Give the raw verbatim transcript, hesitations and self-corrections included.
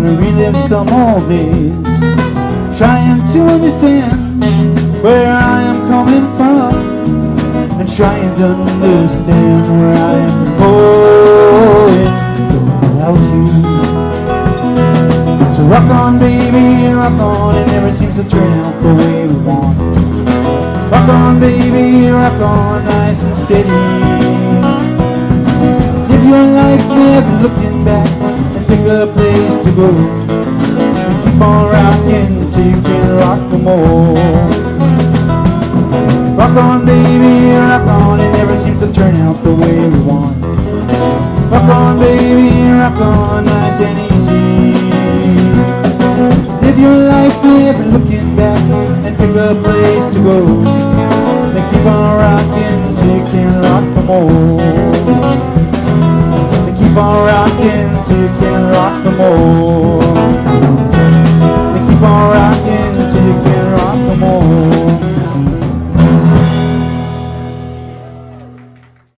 to relive some old days, trying to understand where I am coming from, and trying to understand where I am going, going without you. So rock on, baby, rock on, it never seems to turn out the way we want. Rock on, baby, rock on, nice and steady. Live your life never looking back, and pick a place to go, and keep on rocking till you can rock no more. Rock on, baby, rock on, it never seems to turn out the way we want. Rock on, baby, rock on, nice and easy. Live your life never looking back, and pick a place to go, and keep on rocking till you can't rock no more. And keep on rocking till you can't rock no more.